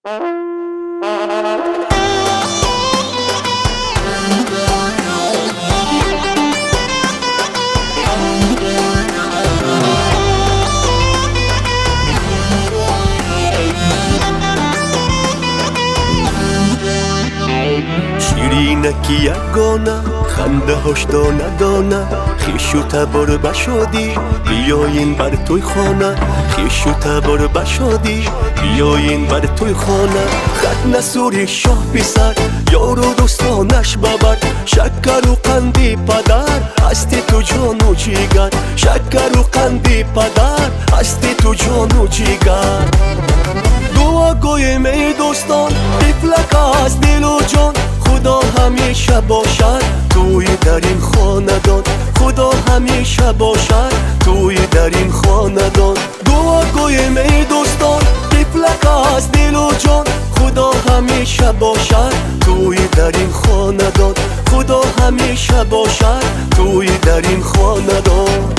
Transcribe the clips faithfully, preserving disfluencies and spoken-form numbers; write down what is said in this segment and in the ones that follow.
شیرینکی یگانه خنده هاش دانه دانه خویش و تبار بشادی بیاین بر توی خانه خویش و تبار بشادی بیاین بر توی خانه خط نسوری شاه پسر یار و دوستانش ببر شکر و قندی پدر هستی تو جان و جیگر شکر و قندی پدر هستی تو جان و جیگر دعا گویم ای دوستان طفلک از دل و جان خدا همیشه باشد توی در این خاندان خدا همیشه باشد توی در این خاندان دعا گویم ای دوستان طفلک از دل و جان خدا همیشه باشد توی در این خاندان خدا همیشه باشد توی در این خاندان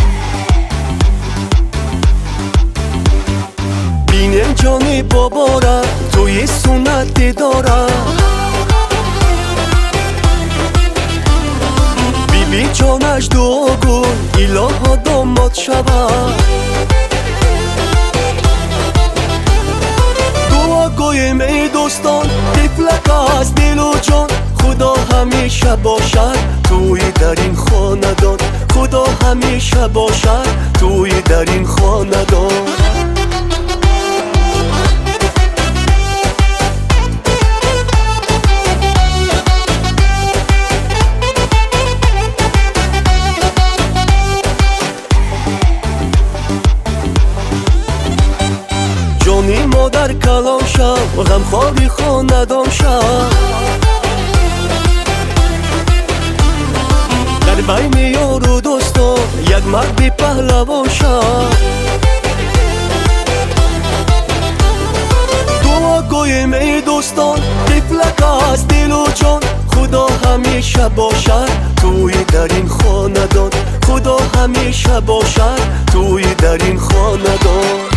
بینم جان بابا را توی سنت داره بی جانش دعا گو الها داماد شود دعا گویم ای دوستان طفلک از دل و جان خدا همیشه باشد توی در این خاندان خدا همیشه باشد توی در این خاندان جانی مادر کلام شد غمخواری خاندان شد در بین یار و دوستان یک مردی پهلوان شد دعا گویم ای دوستان طفلک از دل و جان خدا همیشه باشد توی در این خاندان خدا همیشه باشد توی در این خاندان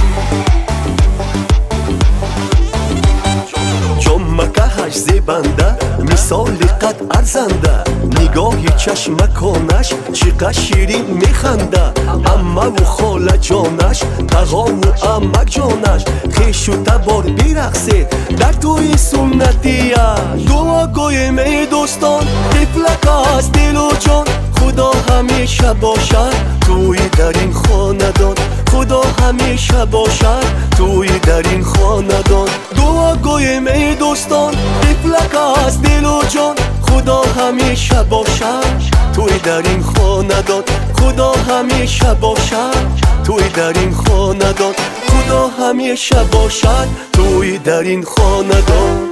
جمکهش زیبنده مثال قد ارزنده نگاه چشمکانش چقدر شیرین میخنده امه و خاله جانش تغام و امک جانش خویش و تبار بیرقصید در توی سنتیه دعا گویم ای دوستان طفلک از دل و جان خدا همیشه باشد توی در این خاندان خدا همیشه باشد توی در این خاندان دعا گویم ای دوستان طفلک از دل و جان خدا همیشه باشد توی در این خاندان خدا همیشه باشد توی در این خاندان خدا همیشه باشد توی در این خاندان